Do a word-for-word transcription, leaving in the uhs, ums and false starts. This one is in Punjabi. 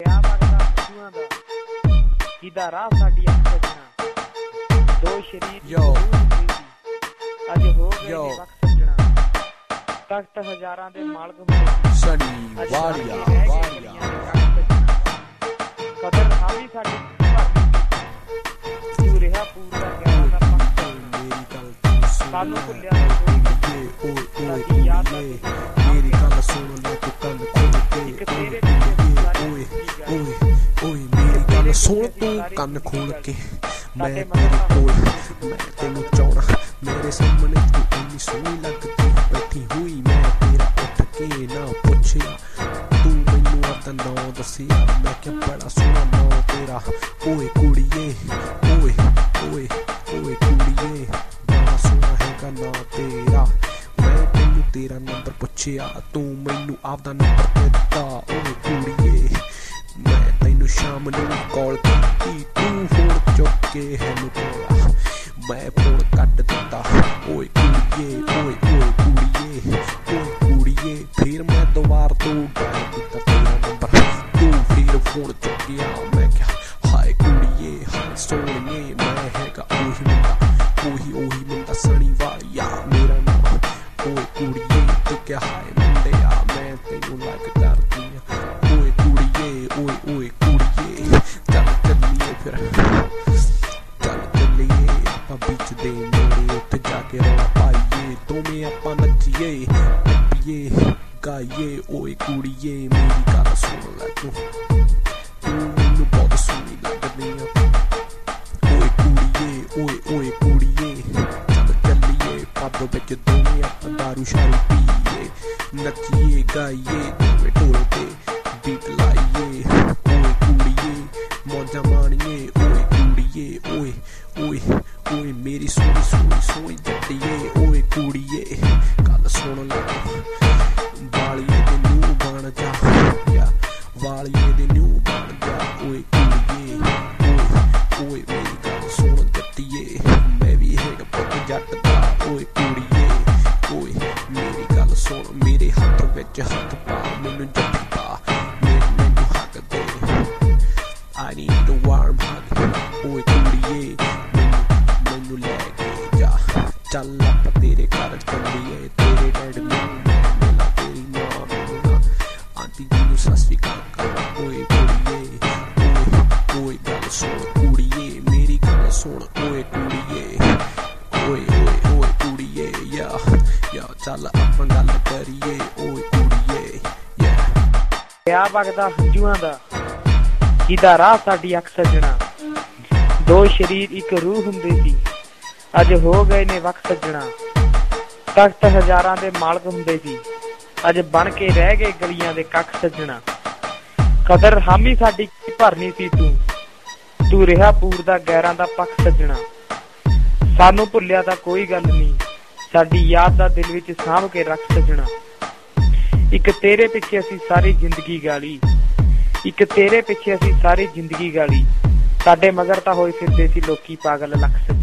ਵਿਆਹ ਵਗਦਾ ਖੁਸ਼ੂਆਂ ਦਾ ਕਿਦਾ ਰਾਹ ਸਾਡੀ ਅੱਖ ਸੱਜਣਾ ਦੋ ਸ਼ਰੀਰ ਅੱਜ ਹੋ ਗਏ ਨੇ ਵਕਤ ਸੱਜਣਾ ਤਖਤ ਹਜ਼ਾਰਾਂ ਦੇ ਮਾਲਕ ਹੁੰਦੇ ਸਣੀ ਵਾਰੀਆ ਵਾਰੀਆ ਕਦਰ ਹਾਵੀ ਸਾਡੀ ਤੂੰ ਰਿਹਾ ਪੂਰਾ ਗਿਆਨ ਦਾ ਪੱਕ ਮੇਰੀ ਗੱਲ ਤੂੰ ਸਾਨੂੰ ਭੁੱਲਿਆ ਨਹੀਂ ਓਏ ਓਏ ਓਏ ਮੇਰੀ ਗੱਲ ਸੁਣ ਲੈ ਤੂੰ ਕੰਨ ਖੋਲ ਕੇ ਇੱਕ ਤੇਰੇ ਪਿੱਛੇ ਓਏ ਓਏ ਓਏ ਮੇਰੀ ਗੱਲ ਸੁਣ ਤੂੰ ਕੰਨ ਖੋਲ ਕੇ ਮੈਂ ਤੇਰੇ ਕੋਲ ਮੈਂ ਤੈਨੂੰ ਚਾਹਣਾ ਮੇਰੇ ਸਾਹਮਣੇ ਤੂੰ ਇੰਨੀ ਸੋਹਣੀ ਲੱਗਦੀ ਬੈਠੀ ਹੋਈ ਮੈਂ ਤੇਰਾ ਉੱਠ ਕੇ ਨਾ ਪੁੱਛਿਆ ਤੂੰ ਮੈਨੂੰ ਆਪਦਾ ਨਾਂ ਦੱਸਿਆ ਮੈਂ ਕਿਹਾ ਬੜਾ ਸੋਹਣਾ ਨਾਂ ਤੇਰਾ ਓਏ ਕੁੜੀਏ ਓਏ ਓਏ ਓਏ ਕੁੜੀਏ ਬੜਾ ਸੋਹਣਾ ਹੈਗਾ ਨਾਂ ਤੇਰਾ ਮੈਂ ਤੈਨੂੰ ਤੇਰਾ ਨੰਬਰ ਪੁੱਛਿਆ ਤੂੰ ਮੈਨੂੰ ਆਪਦਾ ਨੰਬਰ ਦਿੱਤਾ ਓਏ ਕੁੜੀਏ ਮੈਂ ਤੈਨੂੰ ਸ਼ਾਮ ਨੂੰ ਕਾਲ ਕੀਤੀ ਤੂੰ ਫੋਨ ਚੁੱਕ ਕੇ ਹੈਨੂੰ ਬੋਲਿਆ ਮੈਂ ਫੋਨ ਕੱਟ ਦਿੱਤਾ ਓਏ ਕੁੜੀਏ ਓਏ ਓਏ ਕੁੜੀਏ ਓਏ ਕੁੜੀਏ ਫਿਰ ਮੈਂ ਦੁਬਾਰ ਤੋਂ ਡਾਇਲ ਕੀਤਾ ਤੇਰਾ ਨੰਬਰ ਤੂੰ ਫਿਰ ਫੋਨ ਚੁੱਕਿਆ ਮੈਂ ਕਿਹਾ ਹਾਏ ਕੁੜੀਏ ਹਾਏ ਸੋਹਣੀਏ ਮੈਂ ਹੈਗਾ ਉਹੀ ਮੁੰਡਾ ਉਹੀ ਉਹੀ ਮੁੰਡਾ ਸਣੀ ਵਾਲੀਆ ਮੇਰਾ ਨਾਮ ਓਏ ਕੁੜੀਏ ਤੂੰ ਕਿਹਾ ਹਾਏ ਮੁੰਡਿਆ ਮੈਂ ਤੈਨੂੰ ਲਾਈਕ ਕਰਦੀ ਆ ਓਏ ਕੁੜੀਏ ਓਏ ਓਏ ਕੁੜੀਏ ਚੱਲ ਚੱਲੀਏ ਫਿਰ ਚੱਲ ਚੱਲੀਏ ਆਪਾਂ ਵਿੱਚ ਦੇ ਨੇੜੇ ਉੱਥੇ ਜਾ ਕੇ ਰੌਲਾ ਪਾਈਏ ਦੋਵੇਂ ਆਪਾਂ ਨੱਚੀਏ ਟੱਪੀਏ ਗਾਈਏ ਓਏ ਕੁੜੀਏ ਮੇਰੀ ਗੱਲ ਸੁਣ ਲੈ ਤੂੰ ਤੂੰ ਮੈਨੂੰ ਬਹੁਤ ਸੋਹਣੀ ਲੱਗਦੀ ਆ ਓਏ ਕੁੜੀਏ ਓਏ ਓਏ ਕੁੜੀਏ ਚੱਲ ਚੱਲੀਏ ਪੱਬ ਵਿੱਚ ਦੋਵੇਂ ਆਪਾਂ ਦਾਰੂ ਸ਼ਾਰੂ ਪੀਏ ਨੱਚੀਏ ਗਾਈਏ ਦੋਵੇਂ ਢੋਲ ਤੇ ਬੀਟ ਲਾਈਏ ਓਏ ਕੁੜੀਏ ਮੌਜਾਂ ਮਾਣੀਏ ਓਏ ਕੁੜੀਏ ਓਏ ਓਏ ਓਏ ਮੇਰੀ ਸੋਹਣੀ ਸੋਹਣੀ ਸੋਹਣੀ ਜੱਟੀਏ ਓਏ ਕੁੜੀਏ ਗੱਲ ਸੁਣ ਲੈ ਵਾਲੀਏ ਦੇ ਨੂੰ ਬਣ ਜਾ ਯਾ ਵਾਲੀਏ ਦੇ ਨੂੰ ਬਣ ਜਾ ਓਏ ਕੁੜੀਏ ਓਏ ਓਏ ਮੇਰੀ ਗੱਲ ਸੁਣ ਜੱਟੀਏ ਮੈਂ ਵੀ ਹੈਗਾ ਪੁੱਤ ਜੱਟ ਦਾ ਓਏ ਕੁੜੀਏ ਓਏ ਮੇਰੀ ਗੱਲ ਸੁਣ ਮੇਰੇ ਹੱਥ ਵਿੱਚ ਹੱਥ ਪਾ ਮੈਨੂੰ ਜੱਫੀ ਪਾ ਮੈਨੂੰ ਹੱਕ ਦੇ I need a warm hug ਓਏ ਕੁੜੀਏ ਮੈਨੂੰ ਲੈ ਕੇ ਜਾ ਚੱਲ ਆਪਾਂ ਤੇਰੇ ਘਰ ਚੱਲੀਏ ਤੇਰੇ ਡੈਡ ਨੂੰ ਮੈਂ ਮਿਲਾਂ ਤੇਰੀ ਮਾਂ ਨੂੰ ਨਾ ਆਂਟੀ ਜੀ ਨੂੰ ਸਤਿ ਸ਼੍ਰੀ ਅਕਾਲ ਕਰ ਓਏ ਕੁੜੀਏ ਓਏ ਓਏ ਗੱਲ ਸੁਣ ਕੁੜੀਏ ਮੇਰੀ ਗੱਲ ਸੁਣ ਓਏ ਕੁੜੀਏ ਓਏ ਓਏ ਓਏ ਕੁੜੀਏ ਯਾ ਯਾ ਚੱਲ ਆਪਾਂ ਗੱਲ ਕਰੀਏ ਓਏ ਕੁੜੀਏ ਯਾ ਵਿਆਹ ਵਗਦਾ ਹੰਝੂਆਂ ਦਾ ਕਿਦਾ ਰਾਹ ਸਾਡੀ ਅੱਖ ਸੱਜਣਾ ਦੋ ਸ਼ਰੀਰ ਇੱਕ ਰੂਹ ਹੁੰਦੇ ਸੀ ਅੱਜ ਹੋ ਗਏ ਨੇ ਵਕਤ ਸੱਜਣਾ ਤਖਤ ਹਜ਼ਾਰਾਂ ਦੇ ਮਾਲਕ ਹੁੰਦੇ ਸੀ ਅੱਜ ਬਣ ਕੇ ਰਹਿ ਗਏ ਗਲੀਆਂ ਦੇ ਕੱਖ ਸੱਜਣਾ ਕਦਰ ਹਾਮੀ ਸਾਡੀ ਭਰਨੀ ਸੀ ਤੂੰ ਤੂੰ ਰਿਹਾ ਪੂਰ ਦਾ ਗੈਰਾਂ ਦਾ ਪੱਖ ਸੱਜਣਾ ਸਾਨੂੰ ਭੁੱਲਿਆ ਤਾਂ ਕੋਈ ਗੱਲ ਨਹੀਂ ਸਾਡੀ ਯਾਦ ਦਾ ਦਿਲ ਵਿੱਚ ਸਾਂਭ ਕੇ ਰੱਖ ਸੱਜਣਾ ਇੱਕ ਤੇਰੇ ਪਿੱਛੇ ਅਸੀਂ ਸਾਰੀ ਜ਼ਿੰਦਗੀ ਗਾਲੀ ਇੱਕ ਤੇਰੇ ਪਿੱਛੇ ਅਸੀਂ ਸਾਰੀ ਜ਼ਿੰਦਗੀ ਗਾਲੀ ਸਾਡੇ ਮਗਰ ਤਾਂ ਹੋਏ ਫਿਰਦੇ ਸੀ ਲੋਕੀ ਪਾਗਲ ਲੱਖ